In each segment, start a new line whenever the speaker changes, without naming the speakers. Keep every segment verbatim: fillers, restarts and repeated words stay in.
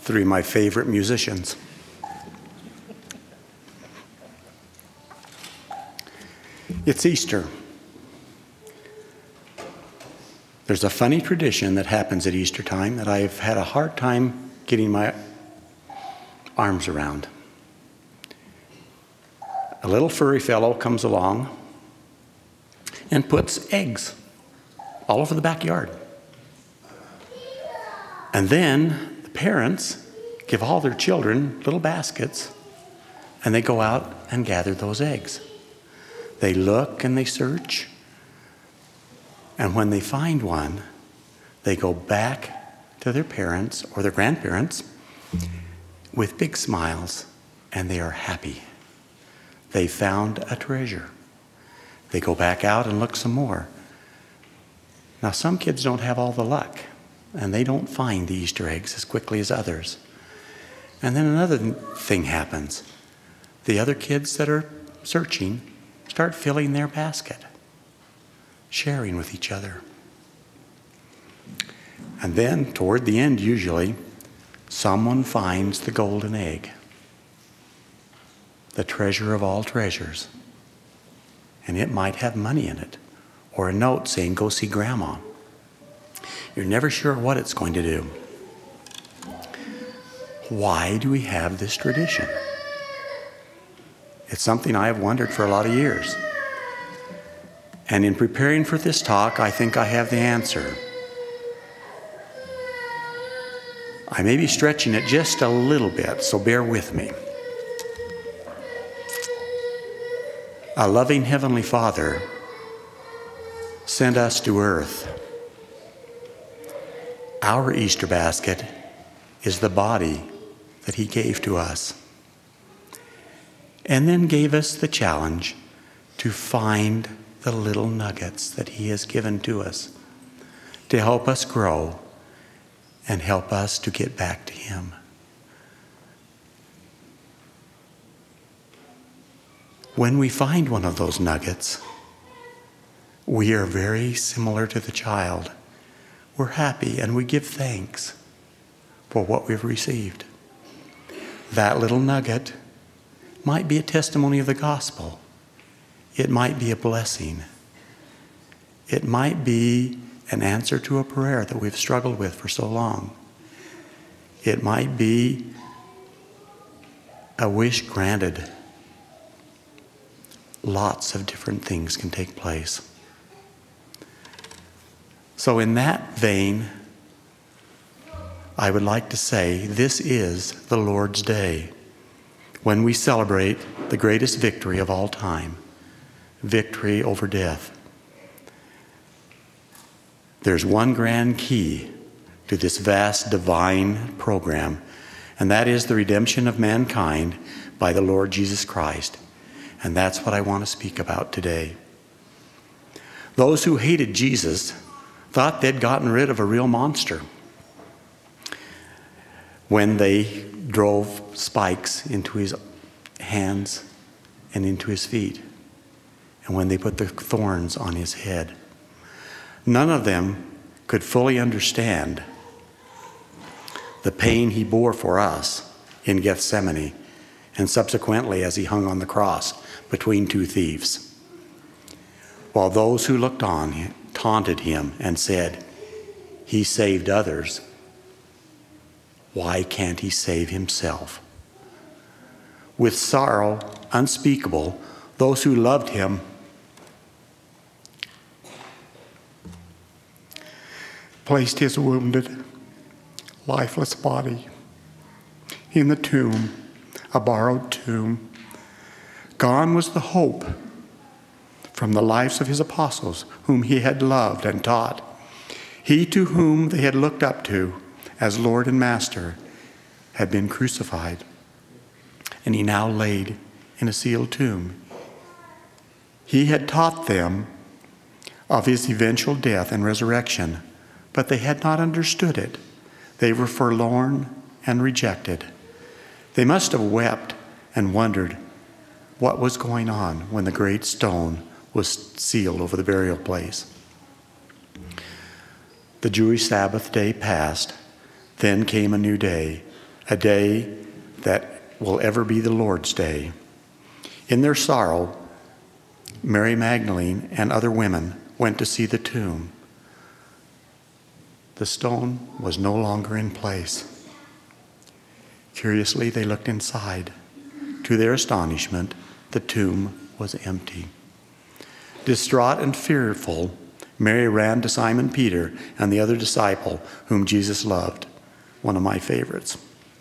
three of my favorite musicians. It's Easter. There's a funny tradition that happens at Easter time that I've had a hard time getting my arms around. A little furry fellow comes along and puts eggs all over the backyard. And then the parents give all their children little baskets, and they go out and gather those eggs. They look and they search, and when they find one, they go back to their parents or their grandparents with big smiles, and they are happy. They found a treasure. They go back out and look some more. Now, some kids don't have all the luck, and they don't find the Easter eggs as quickly as others. And then another thing happens. The other kids that are searching start filling their basket, sharing with each other. And then, toward the end usually, someone finds the golden egg, the treasure of all treasures. And it might have money in it, or a note saying, go see Grandma. You're never sure what it's going to do. Why do we have this tradition? It's something I have wondered for a lot of years. And in preparing for this talk, I think I have the answer. I may be stretching it just a little bit, so bear with me. A loving Heavenly Father sent us to earth. Our Easter basket is the body that He gave to us, and then gave us the challenge to find the little nuggets that He has given to us to help us grow and help us to get back to Him. When we find one of those nuggets, we are very similar to the child. We're happy and we give thanks for what we've received. That little nugget might be a testimony of the gospel. It might be a blessing. It might be an answer to a prayer that we've struggled with for so long. It might be a wish granted. Lots of different things can take place. So in that vein, I would like to say this is the Lord's Day, when we celebrate the greatest victory of all time, victory over death. There's one grand key to this vast divine program, and that is the redemption of mankind by the Lord Jesus Christ. And that's what I want to speak about today. Those who hated Jesus thought they'd gotten rid of a real monster when they drove spikes into his hands and into his feet, and when they put the thorns on his head. None of them could fully understand the pain he bore for us in Gethsemane, and subsequently as he hung on the cross between two thieves. While those who looked on taunted him and said, "He saved others. Why can't he save himself?" With sorrow unspeakable, those who loved him placed his wounded, lifeless body in the tomb, a borrowed tomb. Gone was the hope from the lives of his apostles, whom he had loved and taught. He to whom they had looked up to as Lord and Master had been crucified, and he now laid in a sealed tomb. He had taught them of his eventual death and resurrection, but they had not understood it. They were forlorn and rejected. They must have wept and wondered what was going on when the great stone was sealed over the burial place. The Jewish Sabbath day passed. Then came a new day, a day that will ever be the Lord's day. In their sorrow, Mary Magdalene and other women went to see the tomb. The stone was no longer in place. Curiously, they looked inside. To their astonishment, the tomb was empty. Distraught and fearful, Mary ran to Simon Peter and the other disciple whom Jesus loved, one of my favorites.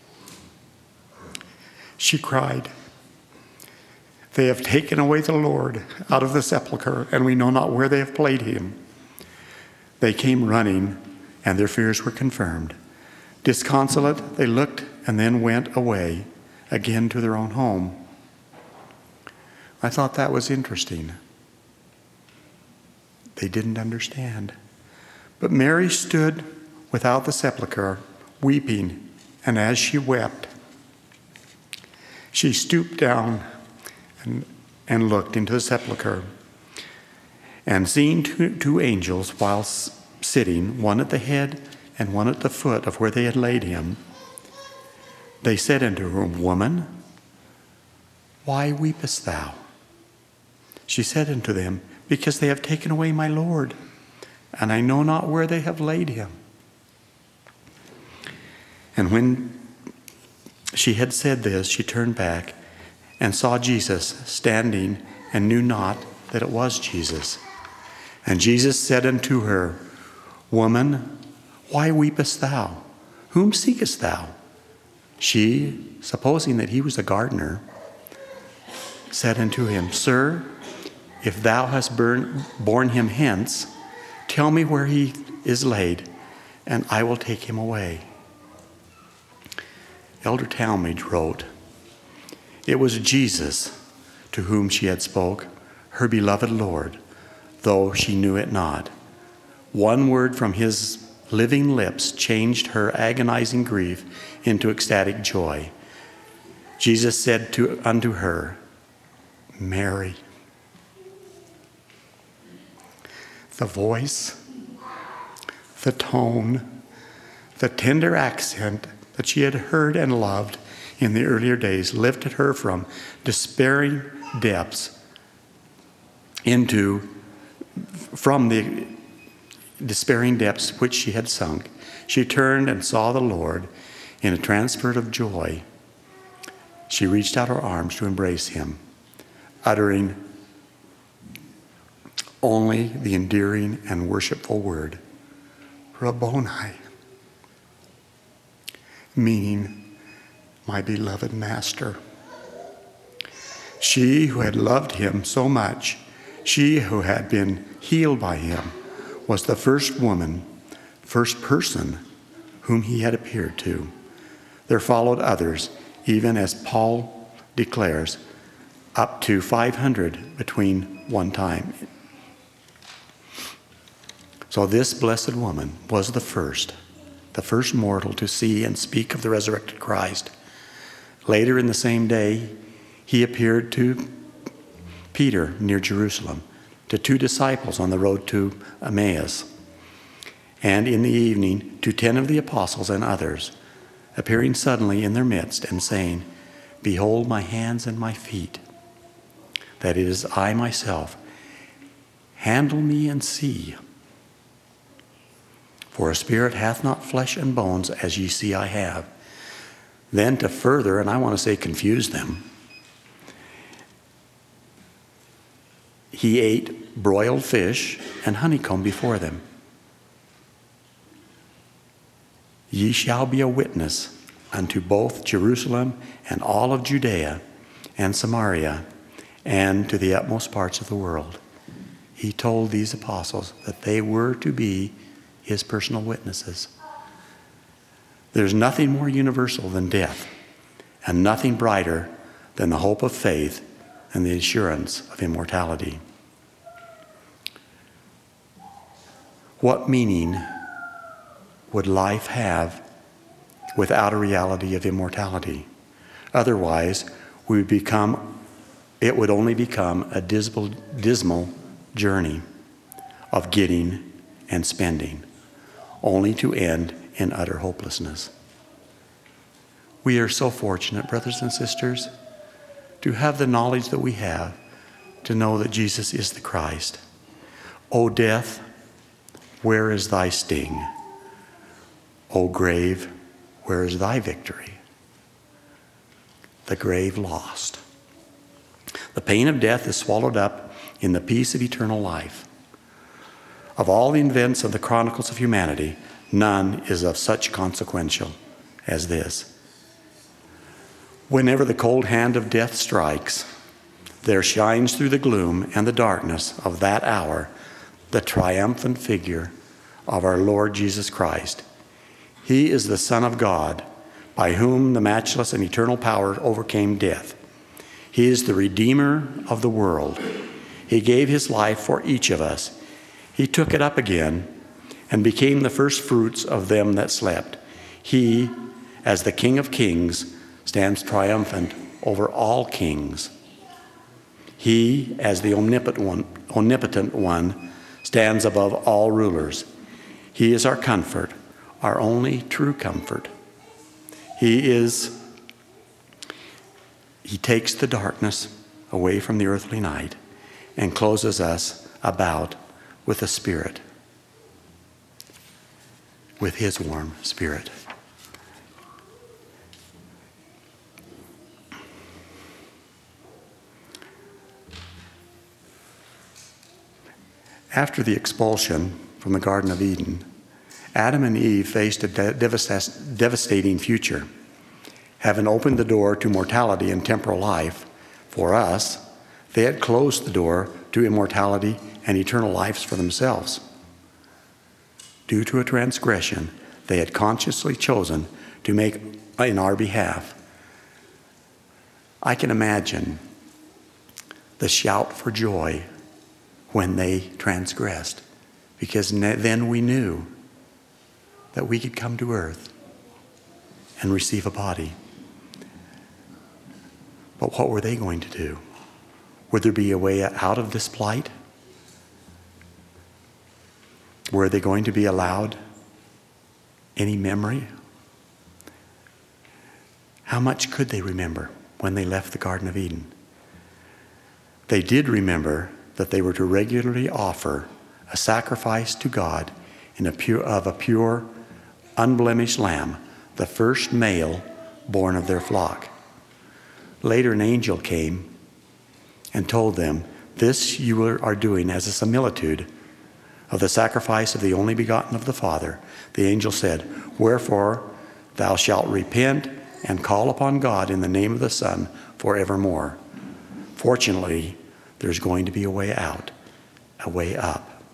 She cried, "They have taken away the Lord out of the sepulchre, and we know not where they have laid him." They came running, and their fears were confirmed. Disconsolate, they looked and then went away again to their own home. I thought that was interesting. They didn't understand. But Mary stood without the sepulchre, weeping, and as she wept, she stooped down and, and looked into the sepulchre, and seeing two, two angels while sitting, one at the head and one at the foot of where they had laid him, they said unto her, "Woman, why weepest thou?" She said unto them, "Because they have taken away my Lord, and I know not where they have laid him." And when she had said this, she turned back and saw Jesus standing, and knew not that it was Jesus. And Jesus said unto her, "Woman, why weepest thou? Whom seekest thou?" She, supposing that he was a gardener, said unto him, "Sir, if thou hast burn, borne him hence, tell me where he is laid, and I will take him away." Elder Talmage wrote, "It was Jesus to whom she had spoke, her beloved Lord, though she knew it not. One word from his living lips changed her agonizing grief into ecstatic joy. Jesus said to, unto her, "Mary." The voice, the tone, the tender accent that she had heard and loved in the earlier days lifted her from despairing depths into, from the despairing depths which she had sunk. She turned and saw the Lord in a transport of joy. She reached out her arms to embrace him, uttering only the endearing and worshipful word, Rabboni, meaning my beloved master. She who had loved him so much, she who had been healed by him, was the first woman, first person whom he had appeared to. There followed others, even as Paul declares, up to five hundred between one time. So this blessed woman was the first, the first mortal to see and speak of the resurrected Christ. Later in the same day, he appeared to Peter near Jerusalem, to two disciples on the road to Emmaus, and in the evening to ten of the apostles and others, appearing suddenly in their midst and saying, "Behold my hands and my feet, that it is I myself. Handle me and see. For a spirit hath not flesh and bones, as ye see I have." Then to further, and I want to say confuse them, he ate broiled fish and honeycomb before them. "Ye shall be a witness unto both Jerusalem and all of Judea and Samaria and to the utmost parts of the world." He told these apostles that they were to be his personal witnesses. There's nothing more universal than death, and nothing brighter than the hope of faith and the assurance of immortality. What meaning would life have without a reality of immortality? Otherwise, we would become, it would only become a dismal, dismal journey of getting and spending, only to end in utter hopelessness.
We are so fortunate, brothers and sisters, to have the knowledge that we have, to know that Jesus is the Christ. O death, where is thy sting? O grave, where is thy victory? The grave lost. The pain of death is swallowed up in the peace of eternal life. Of all the events of the chronicles of humanity, none is of such consequential as this. Whenever the cold hand of death strikes, there shines through the gloom and the darkness of that hour the triumphant figure of our Lord Jesus Christ. He is the Son of God, by whom the matchless and eternal power overcame death. He is the Redeemer of the world. He gave his life for each of us. He took it up again and became the first fruits of them that slept. He, as the King of Kings, stands triumphant over all kings. He, as the omnipotent one, omnipotent one, stands above all rulers. He is our comfort, our only true comfort. He is, he takes the darkness away from the earthly night and closes us about with a spirit, with his warm spirit. After the expulsion from the Garden of Eden, Adam and Eve faced a de- devast- devastating future. Having opened the door to mortality and temporal life for us, they had closed the door to immortality and eternal lives for themselves. Due to a transgression they had consciously chosen to make in our behalf. I can imagine the shout for joy when they transgressed, because then we knew that we could come to earth and receive a body. But what were they going to do? Would there be a way out of this plight? Were they going to be allowed any memory? How much could they remember when they left the Garden of Eden? They did remember that they were to regularly offer a sacrifice to God in a pure, of a pure, unblemished lamb, the first male born of their flock. Later, an angel came and told them, "This you are doing as a similitude of the sacrifice of the only begotten of the Father." The angel said, "Wherefore thou shalt repent and call upon God in the name of the Son forevermore." Fortunately, there's going to be a way out, a way up.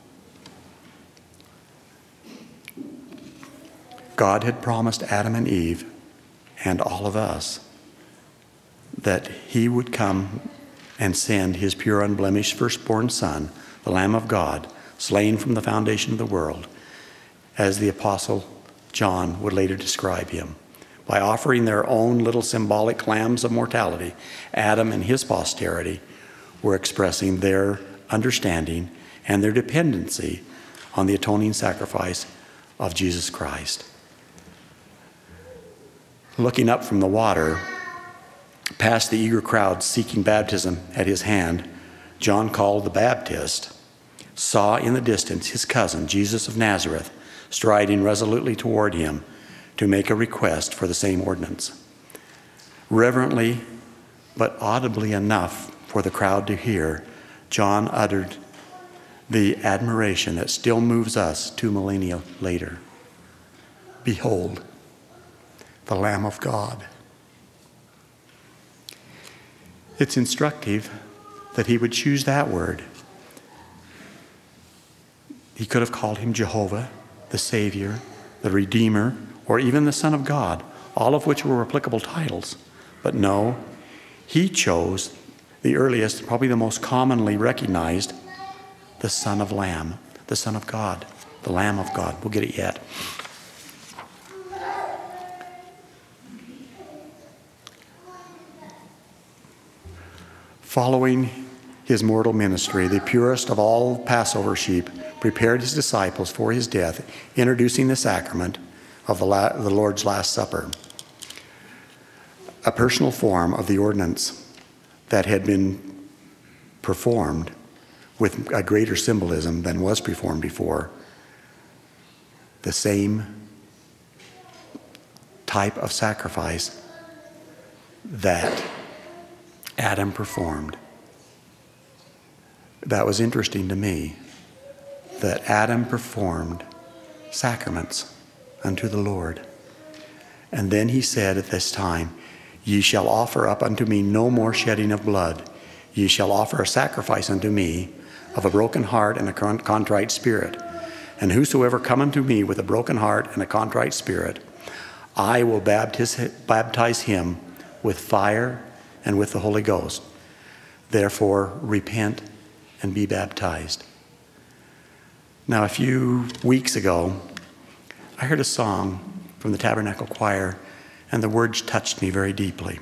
God had promised Adam and Eve and all of us that he would come and send his pure, unblemished, firstborn Son, the Lamb of God, slain from the foundation of the world, as the Apostle John would later describe him. By offering their own little symbolic lambs of mortality, Adam and his posterity were expressing their understanding and their dependency on the atoning sacrifice of Jesus Christ. Looking up from the water, past the eager crowd seeking baptism at his hand, John called the Baptist, saw in the distance his cousin, Jesus of Nazareth, striding resolutely toward him to make a request for the same ordinance. Reverently, but audibly enough for the crowd to hear, John uttered the admiration that still moves us two millennia later. "Behold, the Lamb of God." It's instructive that he would choose that word. He could have called him Jehovah, the Savior, the Redeemer, or even the Son of God, all of which were applicable titles. But no, he chose the earliest, probably the most commonly recognized, the Son of Lamb, the Son of God, the Lamb of God. We'll get it yet. Following his mortal ministry, the purest of all Passover sheep prepared his disciples for his death, introducing the sacrament of the, La- the Lord's Last Supper. a personal form of the ordinance that had been performed with a greater symbolism than was performed before. The same type of sacrifice that Adam performed. That was interesting to me, that Adam performed sacraments unto the Lord. And then he said at this time, ye shall offer up unto me no more shedding of blood. Ye shall offer a sacrifice unto me of a broken heart and a contrite spirit. And whosoever come unto me with a broken heart and a contrite spirit, I will baptize, baptize him with fire and with the Holy Ghost. Therefore, repent and be baptized. Now, a few weeks ago, I heard a song from the Tabernacle Choir, and the words touched me very deeply.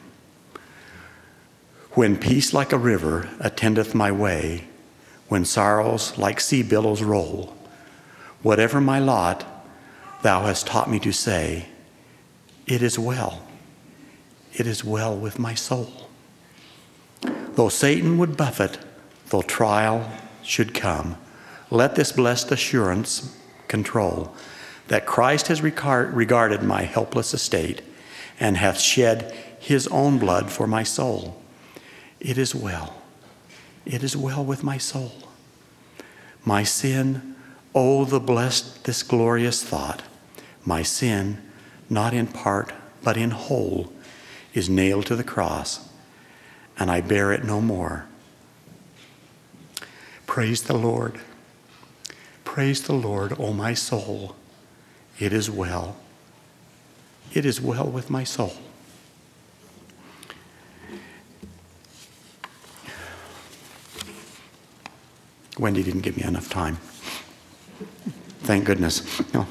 When peace like a river attendeth my way, when sorrows like sea billows roll, whatever my lot, thou hast taught me to say, it is well, it is well with my soul. Though Satan would buffet, though trial should come, let this blessed assurance control that Christ has regarded my helpless estate and hath shed his own blood for my soul. It is well, it is well with my soul. My sin, oh, the blessed, this glorious thought, my sin, not in part, but in whole, is nailed to the cross, and I bear it no more. Praise the Lord. Praise the Lord, O my soul. It is well. It is well with my soul. Wendy didn't give me enough time. Thank goodness. No.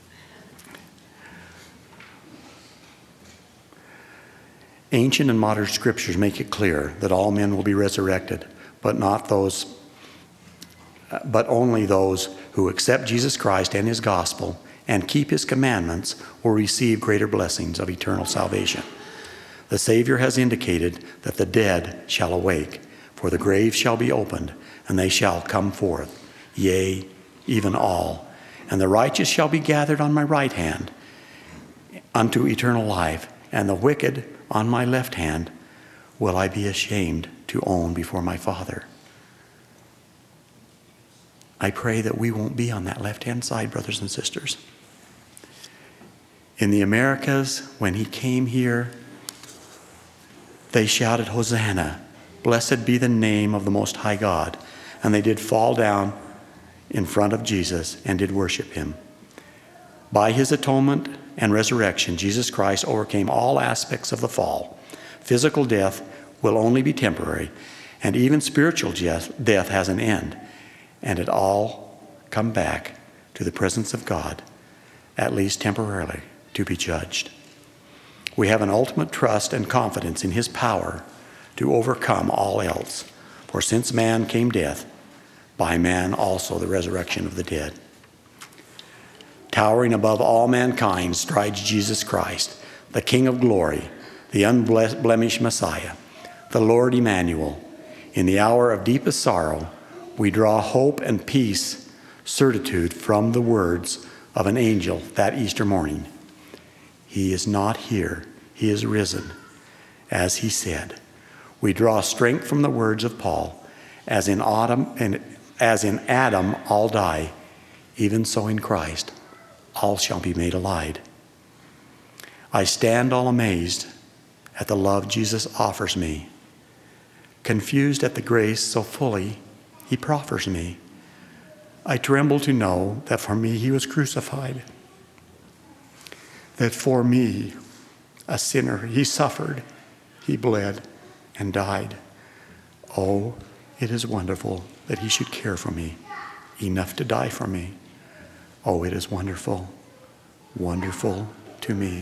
Ancient and modern scriptures make it clear that all men will be resurrected, but not those, but only those who accept Jesus Christ and his gospel and keep his commandments will receive greater blessings of eternal salvation. The Savior has indicated that the dead shall awake, for the grave shall be opened, and they shall come forth, yea, even all. And the righteous shall be gathered on my right hand unto eternal life, and the wicked on my left hand will I be ashamed to own before my Father. I pray that we won't be on that left-hand side, brothers and sisters. In the Americas, when he came here, they shouted, Hosanna, blessed be the name of the Most High God. And they did fall down in front of Jesus and did worship him. By his atonement and resurrection, Jesus Christ overcame all aspects of the fall. Physical death will only be temporary, and even spiritual death has an end, and it all come back to the presence of God, at least temporarily, to be judged. We have an ultimate trust and confidence in his power to overcome all else. For since man came death, by man also the resurrection of the dead. Towering above all mankind strides Jesus Christ, the King of glory, the unblemished Messiah, the Lord Emmanuel. In the hour of deepest sorrow, we draw hope and peace, certitude from the words of an angel that Easter morning. He is not here, he is risen, as he said. We draw strength from the words of Paul, as in autumn and as in Adam all die, even so in Christ all shall be made alive. I stand all amazed at the love Jesus offers me, confused at the grace so fully he proffers me. I tremble to know that for me he was crucified, that for me, a sinner, he suffered, he bled, and died. Oh, it is wonderful that he should care for me, enough to die for me. Oh, it is wonderful, wonderful to me.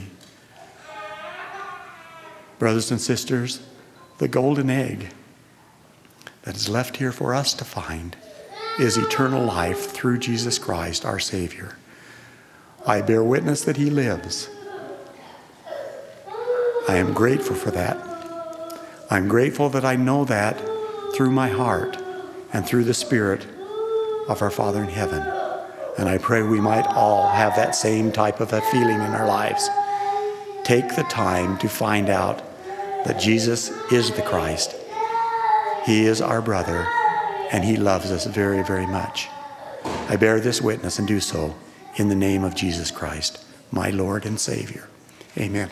Brothers and sisters, the golden egg that is left here for us to find is eternal life through Jesus Christ, our Savior. I bear witness that he lives. I am grateful for that. I'm grateful that I know that through my heart and through the Spirit of our Father in heaven. And I pray we might all have that same type of a feeling in our lives. Take the time to find out that Jesus is the Christ. He is our brother, and he loves us very, very much. I bear this witness and do so in the name of Jesus Christ, my Lord and Savior. Amen.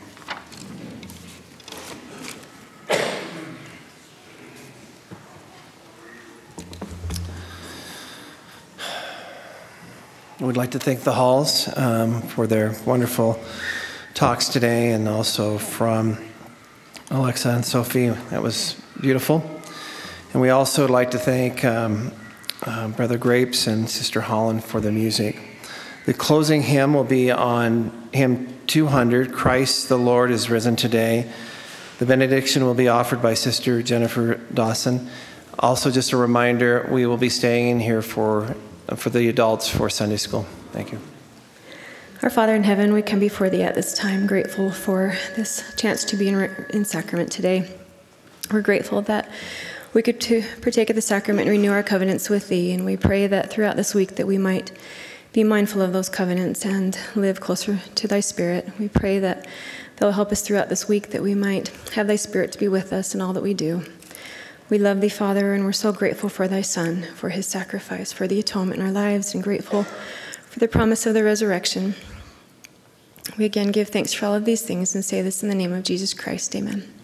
I would like to thank the Halls um, for their wonderful talks today, and also from Alexa and Sophie. That was beautiful. And we also would like to thank um, uh, Brother Grapes and Sister Holland for the music. The closing hymn will be on hymn two hundred, Christ the Lord is Risen Today. The benediction will be offered by Sister Jennifer Dawson. Also, just a reminder, we will be staying in here for for the adults for Sunday school. Thank you.
Our Father in heaven, we come before thee at this time, grateful for this chance to be in, in sacrament today. We're grateful that we could to partake of the sacrament and renew our covenants with thee, and we pray that throughout this week that we might be mindful of those covenants and live closer to thy Spirit. We pray that thou will help us throughout this week, that we might have thy Spirit to be with us in all that we do. We love thee, Father, and we're so grateful for thy Son, for his sacrifice, for the atonement in our lives, and grateful for the promise of the resurrection. We again give thanks for all of these things and say this in the name of Jesus Christ. Amen.